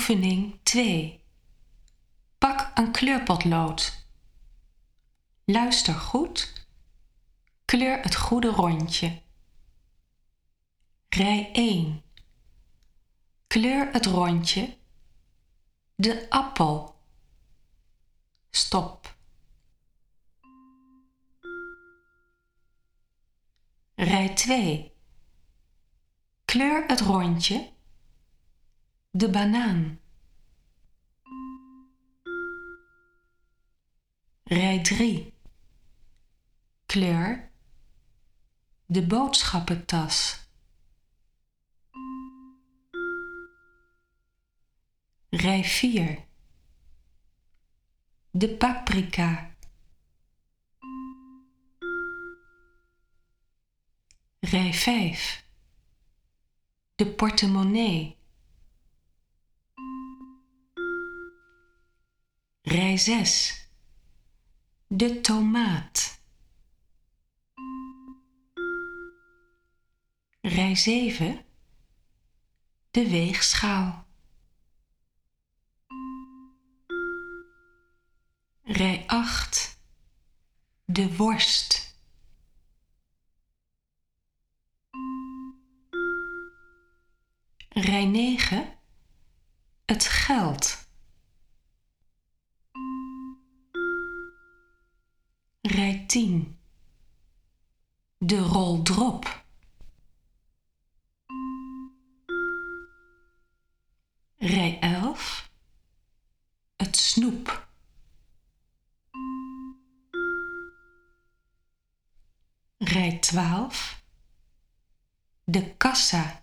Oefening 2. Pak een kleurpotlood. Luister goed. Kleur het goede rondje. Rij 1. Kleur het rondje. De appel. Stop. Rij 2. Kleur het rondje. De banaan. Rij 3. Kleur de boodschappentas. Rij 4. De paprika. Rij 5. De portemonnee. Rij 6. De tomaat. Rij 7. De weegschaal. Rij 8. De worst. Rij 9. Het geld. Rij 10. De rol drop. Rij 11. Het snoep. Rij 12. De kassa.